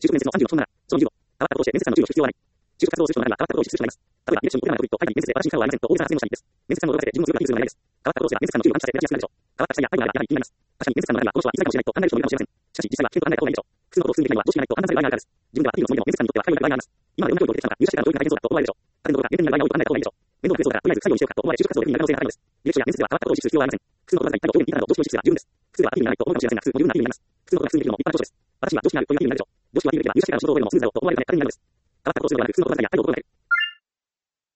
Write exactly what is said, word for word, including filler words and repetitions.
就職面接のさんじゅうの質問なら、その理由を、変わったこととして面接官の注意をする必要はない。就職活動をする人なら変わったことを必須となります。例えば、履歴書にこれらのトピックと会議に面接で私に可能はありませんと大げさな発言をしたりです。面接官の驚かせて自分の強が気にするのはないです。変わったことをすれば面接官の注意を感じさせ、目立ちやすくなるでしょう。変わった記載や背景がある場合はやはり気になります。確かに面接官の中ではこの人は以前の就職をやめないといけないでしょう。確かに面接官の中ではこの人は以前の就職をやめないと判断力を見直しやすい。しかし、実際は検討がないことを普通のことを進めできないのは常識がないと判断される場合があるからです。自分ではアピールのつもりでも面接官にとっては会話になる場合があります。今までどんな教育を受けてきたのか、入社してから教育が大変そうだと思われるでしょう。他人のことが面倒になる場合が多いと判断した方がいいでしょう。面倒をかけそうだからとりあえず作業にしようかと思われ就職活動で不利になる可能性が高いのです。履歴書や面接では変わったことを意識する必要はありません。普通のことが一回と上に聞いたなど常識を意識すれば十分です。普通はアピールにならないと思うかもしれませんが、普通も十分なアピールになります。普通のことが普通にできるのも立派な長所です。私には常識があるというアピールになるでしょう。常識をアピールできれば入社してからの仕事を覚えるのもスムーズだろうと思われるため当たり前なのです。変わったことをするのではなく、普通のことがや態度を心がける。